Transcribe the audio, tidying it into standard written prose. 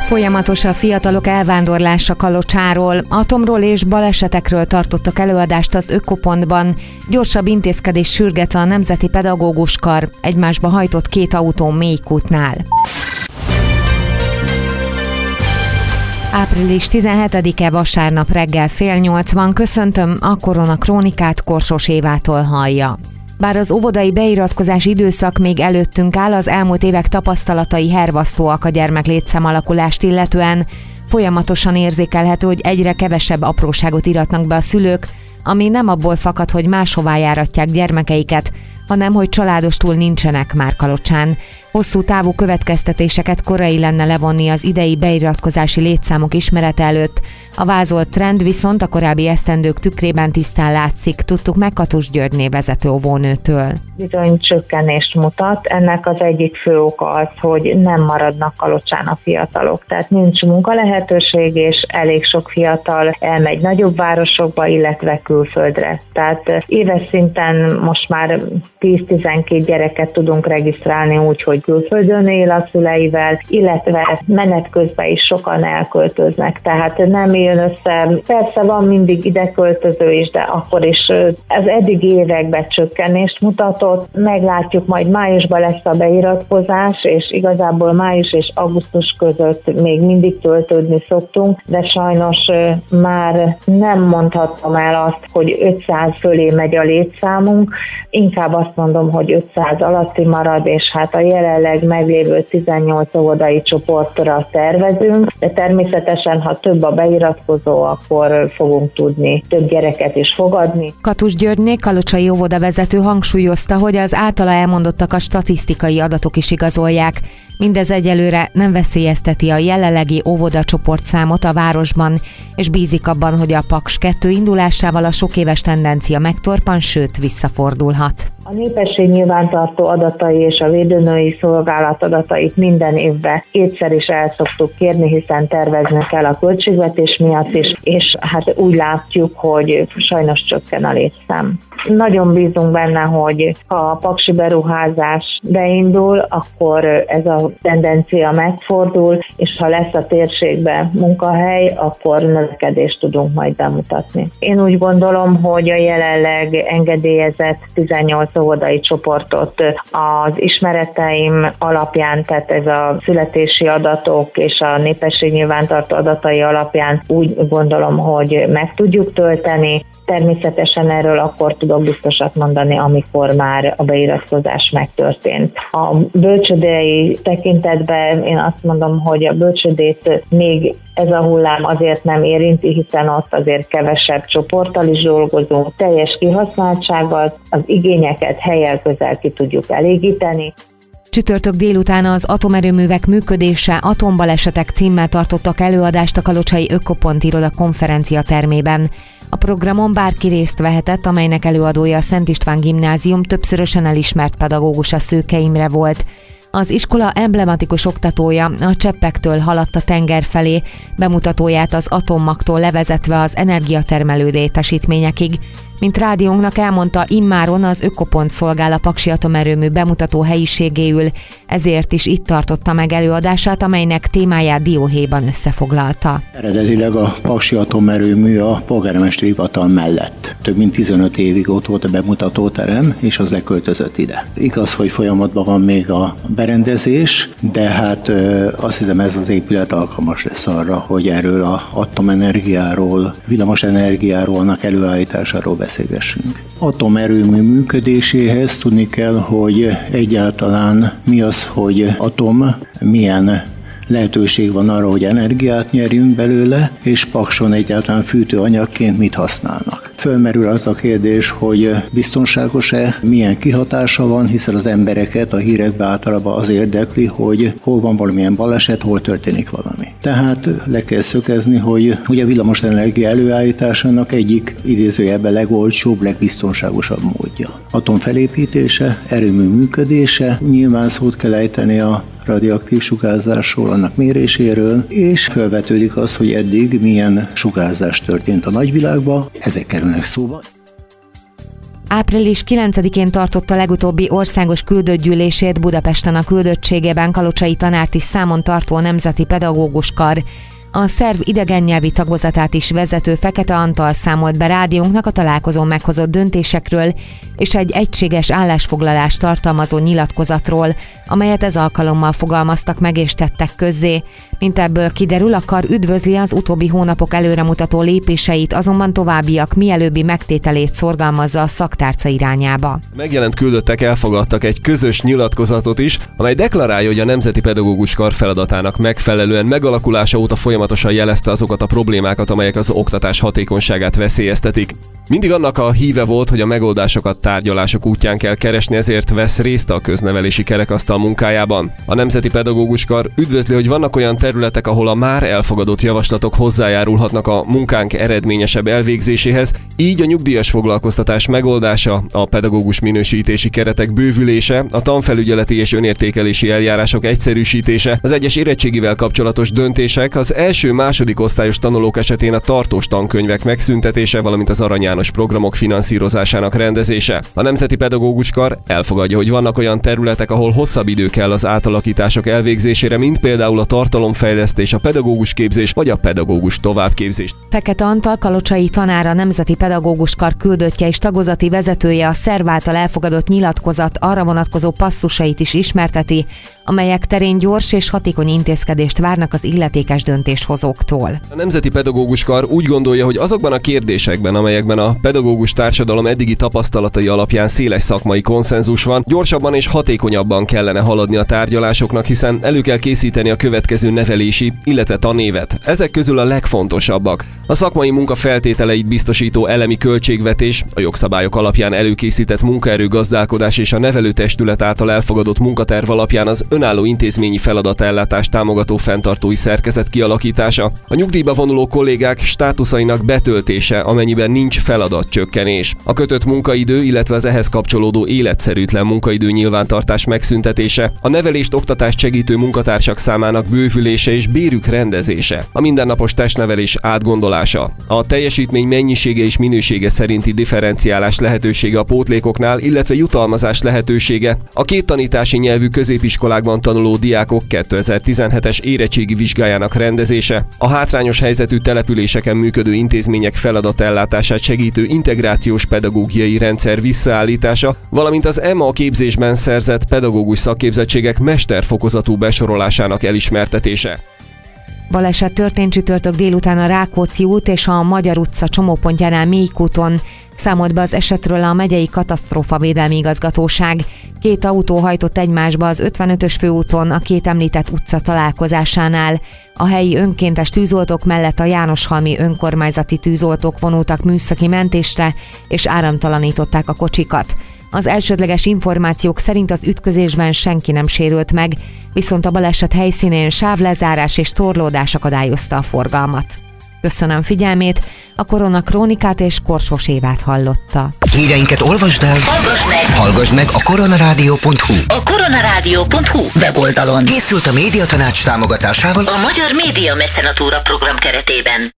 Folyamatos a fiatalok elvándorlása Kalocsáról, atomról és balesetekről tartottak előadást az Ökopontban. Gyorsabb intézkedés sürget a Nemzeti Pedagógus Kar, egymásba hajtott 2 autó Mélykútnál. Április 17-e vasárnap reggel 7:30 van. Köszöntöm, a Korona Krónikát Korsos Évától hallja. Bár az óvodai beiratkozási időszak még előttünk áll, az elmúlt évek tapasztalatai hervasztóak a gyermeklétszám alakulást illetően. Folyamatosan érzékelhető, hogy egyre kevesebb apróságot iratnak be a szülők, ami nem abból fakad, hogy máshová járatják gyermekeiket, hanem hogy családostul nincsenek már Kalocsán. Hosszú távú következtetéseket korai lenne levonni az idei beiratkozási létszámok ismerete előtt. A vázolt trend viszont a korábbi esztendők tükrében tisztán látszik, tudtuk meg Katus Györgyné vezető óvónőtől. Bizony csökkenést mutat. Ennek az egyik fő oka az, hogy nem maradnak Kalocsán a fiatalok. Tehát nincs munkalehetőség, és elég sok fiatal elmegy nagyobb városokba, illetve külföldre. Tehát éves szinten most már 10-12 gyereket tudunk regisztrálni úgy, hogy külföldön él a szüleivel, illetve menet közben is sokan elköltöznek, tehát nem jön össze. Persze van mindig ide költöző is, de akkor is az eddigi években csökkenést mutatott. Meglátjuk, majd májusban lesz a beiratkozás, és igazából május és augusztus között még mindig töltődni szoktunk, de sajnos már nem mondhatom el azt, hogy 500 fölé megy a létszámunk, inkább azt mondom, hogy 500 alatti marad, és hát a jelenleg meglévő 18 óvodai csoportra tervezünk, de természetesen, ha több a beiratkozó, akkor fogunk tudni több gyereket is fogadni. Katus Györgyné, kalocsai óvodavezető hangsúlyozta, hogy az általa elmondottak a statisztikai adatok is igazolják. Mindez egyelőre nem veszélyezteti a jelenlegi óvodacsoportszámot a városban, és bízik abban, hogy a Paks 2 indulásával a sok éves tendencia megtorpan, sőt visszafordulhat. A népesség nyilvántartó adatai és a védőnői szolgálat adatait minden évben kétszer is el szoktuk kérni, hiszen tervezni kell a költségvetés miatt is, és hát úgy látjuk, hogy sajnos csökken a létszám. Nagyon bízunk benne, hogy ha a paksi beruházás beindul, akkor ez a tendencia megfordul, és ha lesz a térségben munkahely, akkor növekedést tudunk majd bemutatni. Én úgy gondolom, hogy a jelenleg engedélyezett 18 óvodai csoportot az ismereteim alapján, tehát ez a születési adatok és a népesség nyilvántartó adatai alapján úgy gondolom, hogy meg tudjuk tölteni. Természetesen erről akkor tudok biztosat mondani, amikor már a beiratkozás megtörtént. A bölcsődei tekintetben én azt mondom, hogy a bölcsődét még ez a hullám azért nem érinti, hiszen ott azért kevesebb csoporttal is dolgozunk, teljes kihasználtsággal, az igényeket hellyel közel ki tudjuk elégíteni. Csütörtök délután az atomerőművek működése, atombalesetek címmel tartottak előadást a Kalocsai Ökopont iroda konferenciatermében. A programon bárki részt vehetett, amelynek előadója a Szent István Gimnázium többszörösen elismert pedagógusa Szőke Imre volt. Az iskola emblematikus oktatója a cseppektől haladt a tenger felé, bemutatóját az atommagtól levezetve az energiatermelő létesítményekig. Mint rádiónknak elmondta, immáron az Ökopont szolgál a Paksi atomerőmű bemutató helyiségéül, ezért is itt tartotta meg előadását, amelynek témáját dióhéjban összefoglalta. Eredetileg a Paksi atomerőmű a polgármesteri hivatal mellett. Több mint 15 évig ott volt a bemutatóterem, és az leköltözött ide. Igaz, hogy folyamatban van még a berendezés, de hát azt hiszem ez az épület alkalmas lesz arra, hogy erről az atomenergiáról, villamosenergiáról, annak előállításáról beszélgessünk. Atomerőmű működéséhez tudni kell, hogy egyáltalán mi az, hogy atom, milyen lehetőség van arra, hogy energiát nyerjünk belőle, és Pakson egyáltalán fűtőanyagként mit használnak. Fölmerül az a kérdés, hogy biztonságos-e, milyen kihatása van, hiszen az embereket a hírekben általában az érdekli, hogy hol van valamilyen baleset, hol történik valami. Tehát le kell szögezni, hogy a villamosenergia előállításának egyik idézőjelben legolcsóbb, legbiztonságosabb módja. Atom felépítése, erőmű működése, nyilván szót kell ejteni a radioaktív sugárzásról, annak méréséről, és felvetődik az, hogy eddig milyen sugárzás történt a nagyvilágban, ezek kerülnek szóba. Április 9-én tartotta legutóbbi országos küldöttgyűlését Budapesten a küldöttségében Kalocsai tanárt is számon tartó Nemzeti Pedagógus Kar. A szerv idegennyelvi tagozatát is vezető Fekete Antal számolt be rádiónknak a találkozón meghozott döntésekről és egy egységes állásfoglalást tartalmazó nyilatkozatról, amelyet ez alkalommal fogalmaztak meg és tettek közzé. Mint ebből kiderül, a kar üdvözli az utóbbi hónapok előremutató lépéseit, azonban továbbiak mielőbbi megtételét szorgalmazza a szaktárca irányába. Megjelent küldöttek elfogadtak egy közös nyilatkozatot is, amely deklarálja, hogy a Nemzeti Pedagógus Kar feladatának megfelelően megalakulása óta folyamatosan jelezte azokat a problémákat, amelyek az oktatás hatékonyságát veszélyeztetik. Mindig annak a híve volt, hogy a megoldásokat tárgyalások útján kell keresni, ezért vesz részt a köznevelési kerekasztal munkájában. A Nemzeti Pedagógus Kar üdvözli, hogy vannak olyan területek, ahol a már elfogadott javaslatok hozzájárulhatnak a munkánk eredményesebb elvégzéséhez, így a nyugdíjas foglalkoztatás megoldása, a pedagógus minősítési keretek bővülése, a tanfelügyeleti és önértékelési eljárások egyszerűsítése, az egyes érettségivel kapcsolatos döntések, az első-második osztályos tanulók esetén a tartós tankönyvek megszüntetése, valamint az Arany János programok finanszírozásának rendezése. A Nemzeti Pedagógus Kar elfogadja, hogy vannak olyan területek, ahol hosszabb idő kell az átalakítások elvégzésére, mint például a tartalomfejlesztés, a pedagógus képzés vagy a pedagógus továbbképzés. Fekete Antal Kalocsai tanár, a Nemzeti Pedagógus Kar küldöttje és tagozati vezetője a szerv által elfogadott nyilatkozat arra vonatkozó passzusait is ismerteti, amelyek terén gyors és hatékony intézkedést várnak az illetékes döntéshozóktól. A Nemzeti Pedagógus Kar úgy gondolja, hogy azokban a kérdésekben, amelyekben a pedagógus társadalom eddigi tapasztalatai alapján széles szakmai konszenzus van, gyorsabban és hatékonyabban kellene haladni a tárgyalásoknak, hiszen elő kell készíteni a következő nevelési, illetve tanévet. Ezek közül a legfontosabbak: a szakmai munka feltételeit biztosító elemi költségvetés, a jogszabályok alapján előkészített munkaerőgazdálkodás és a nevelőtestület által elfogadott munkaterv alapján az önálló intézményi feladatellátást támogató fenntartói szerkezet kialakítása, a nyugdíjba vonuló kollégák státuszainak betöltése, amennyiben nincs feladatcsökkenés, a kötött munkaidő, illetve az ehhez kapcsolódó életszerűtlen munkaidő nyilvántartás megszüntetése, a nevelést, oktatást segítő munkatársak számának bővülése és bérük rendezése, a mindennapos testnevelés átgondolása, a teljesítmény mennyisége és minősége szerinti differenciálás lehetősége a pótlékoknál, illetve jutalmazás lehetősége, a két tanítási nyelvű középiskolákban tanuló diákok 2017-es érettségi vizsgájának rendezése, a hátrányos helyzetű településeken működő intézmények feladatellátását segítő integrációs pedagógiai rendszer visszaállítása, valamint az EMA képzésben szerzett pedagógus szakképzettségek mesterfokozatú besorolásának elismertetése. Baleset történt csütörtök délután a Rákóczi út és a Magyar utca csomópontjánál Mélykúton. Számolt be az esetről a megyei katasztrófavédelmi igazgatóság. Két autó hajtott egymásba az 55-ös főúton a két említett utca találkozásánál. A helyi önkéntes tűzoltók mellett a Jánoshalmi önkormányzati tűzoltók vonultak műszaki mentésre és áramtalanították a kocsikat. Az elsődleges információk szerint az ütközésben senki nem sérült meg, viszont a baleset helyszínén sávlezárás és torlódás akadályozta a forgalmat. Köszönöm figyelmét, a Korona Krónikát és Korsós Évát hallotta. Híreinket olvasd el, hallgass meg a koronarádió.hu. A koronarádió.hu weboldalon. Készült a Médiatanács támogatásával a Magyar Média Mecenatúra program keretében.